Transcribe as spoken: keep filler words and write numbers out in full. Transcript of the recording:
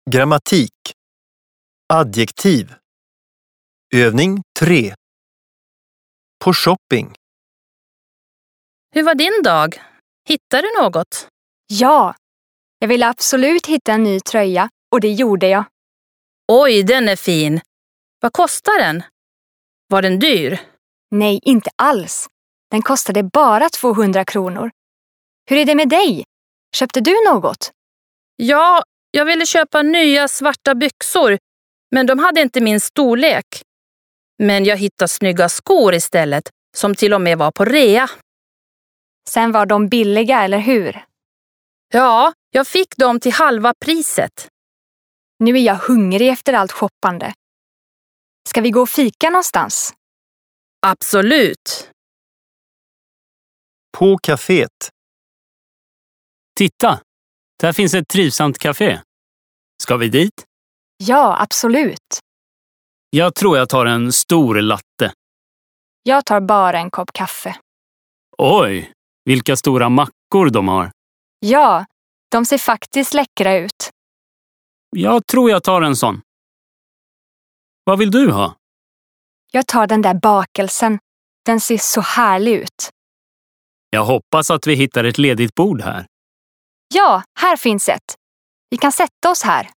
Grammatik. Adjektiv. Övning tre. På shopping. Hur var din dag? Hittade du något? Ja, jag ville absolut hitta en ny tröja och det gjorde jag. Oj, den är fin. Vad kostar den? Var den dyr? Nej, inte alls. Den kostade bara tvåhundra kronor. Hur är det med dig? Köpte du något? Ja, jag ville köpa nya svarta byxor, men de hade inte min storlek. Men jag hittade snygga skor istället, som till och med var på rea. Sen var de billiga, eller hur? Ja, jag fick dem till halva priset. Nu är jag hungrig efter allt shoppande. Ska vi gå och fika någonstans? Absolut. På kaféet. Titta, där finns ett trivsamt café. Ska vi dit? Ja, absolut. Jag tror jag tar en stor latte. Jag tar bara en kopp kaffe. Oj, vilka stora mackor de har. Ja, de ser faktiskt läckra ut. Jag tror jag tar en sån. Vad vill du ha? Jag tar den där bakelsen. Den ser så härlig ut. Jag hoppas att vi hittar ett ledigt bord här. Ja, här finns ett. Vi kan sätta oss här.